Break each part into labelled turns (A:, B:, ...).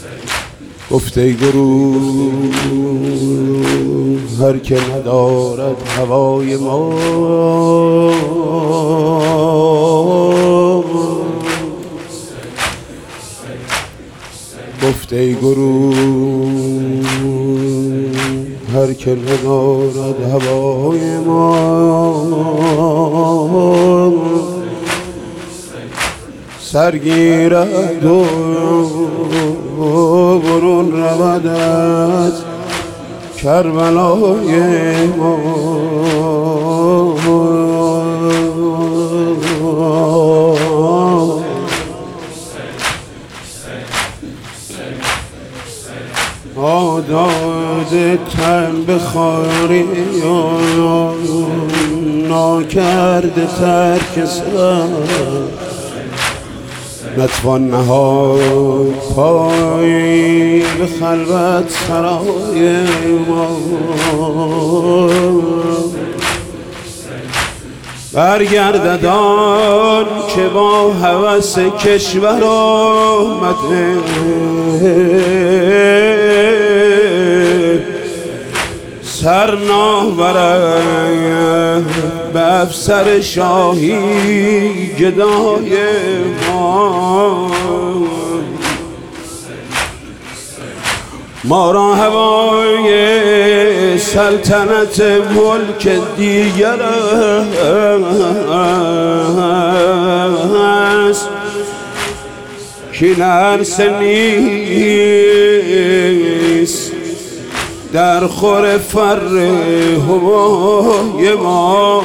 A: گفت ای گروه هر که ندارد هوای ما، گفت ای گروه هر که ندارد هوای ما، سرگیرد و برون رود از کربلای ما. آداد تن بخاری ناکرده ترک سر، نتوان نهاد پای به خلوت سرای ما. برگردد آن که با هوس کشور آمده، سر ناورد به افسر شاهی گدای ما را هوای سلطنت ملک دیگر است، که این عرصه نیست در خور فر هوای ما.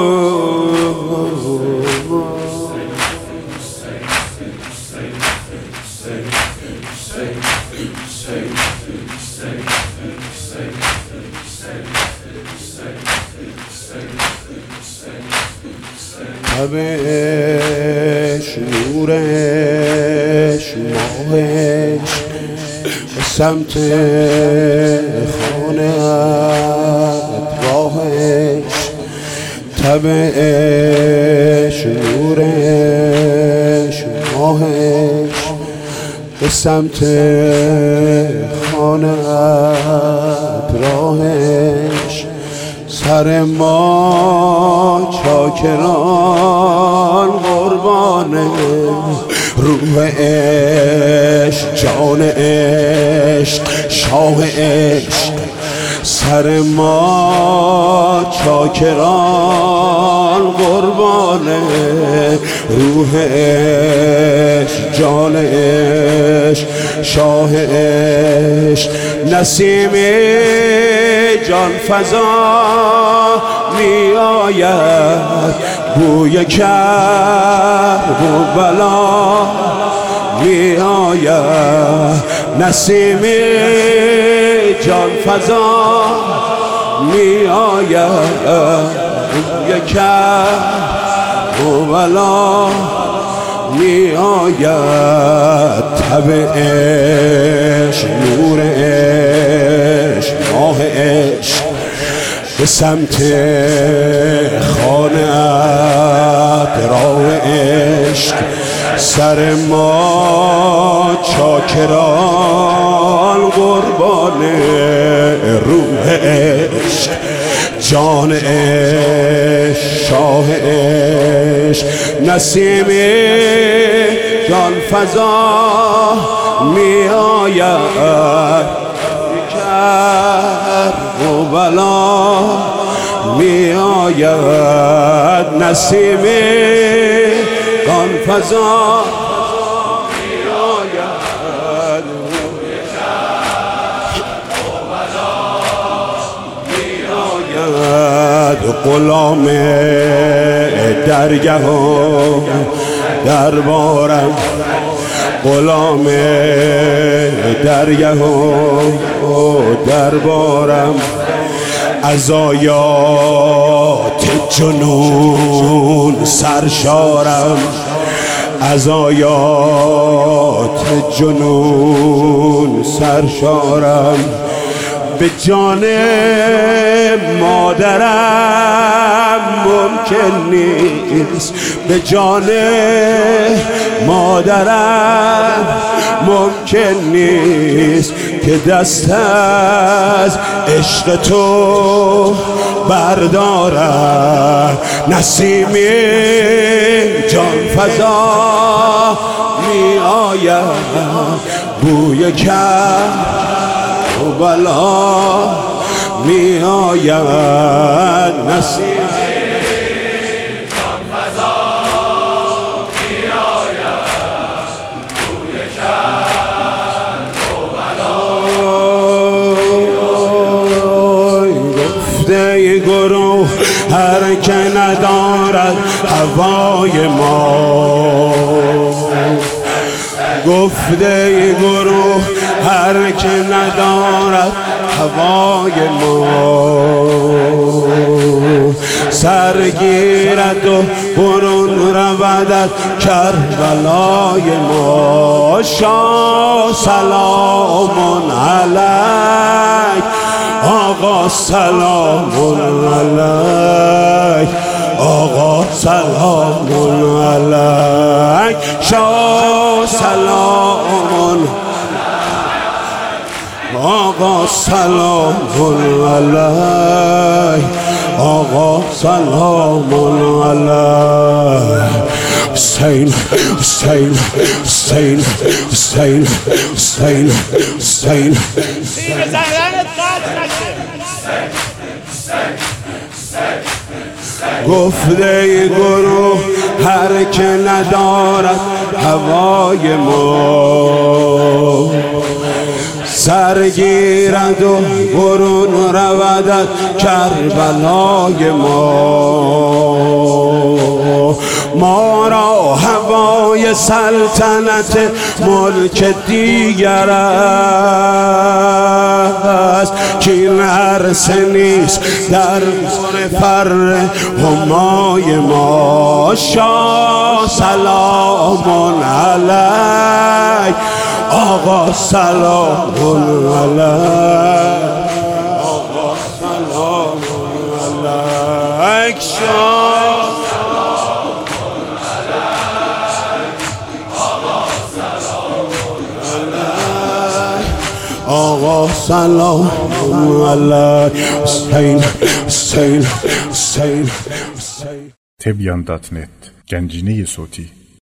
A: شبش نورش ماهش سمت خانه راهش، تبش نورش ماهش به سمت خانه راهش، سر ما چاکران قربان روح عشق، جان عشق، شاه عشق، سر ما چاکران قربان روح عشق، جان عشق، شاه عشق. نسیم جان فضا می آید، بوی کرب و بلا می آید، نسیم جان فضا می آید، بوی کرب و بلا می آید. تب عشق، نور عشق، ماه عشق به سمت خانه راه عشق، سر ما چاکران قربان روح عشق، جان عشق، شاه عشق. نسیم جان فضا می آید، کرب و بلا می آید، نسیم جان فضا می آید، کرب و بلا می آید. غلام درگاه دربارم، غلام درگه و دربارم، از آیات جنون سرشارم، از آیات جنون سرشارم. به جان مادرم ممکن نیست، به جان مادرم ممکن نیست که دست از عشق تو بردارم. نسیمی جان فضا می آید، بوی کربلا می آید. نسیمی جان فضا می آید، بوی کربلا. گفته گروه هر که ندارد هوای ما، گفته گروه هر که ندارد هوای ما، سرگیرد و برون رودد کربلای ما. شاه سلام علیک، آقا سلام علیک، آقا سلام علیک. شاه سلام، آقا سلام علیک، آقا سلام علیک. حسین حسین حسین حسین حسین حسین. گفته گروه هر که ندارد هوای ما، سرگیرد و برون رودد کربلای ما. ما را هوای سلطنت ملک دیگر است، که این عرصه نیست در فر همای ما. شاه سلام علیک، آقا سلام علیک، آقا سلام علیک. شاه سلام علیک، آقا سلام علیک، آقا سلام علیک. حسین حسین حسین حسین.
B: Tebyan.net Gencine Soti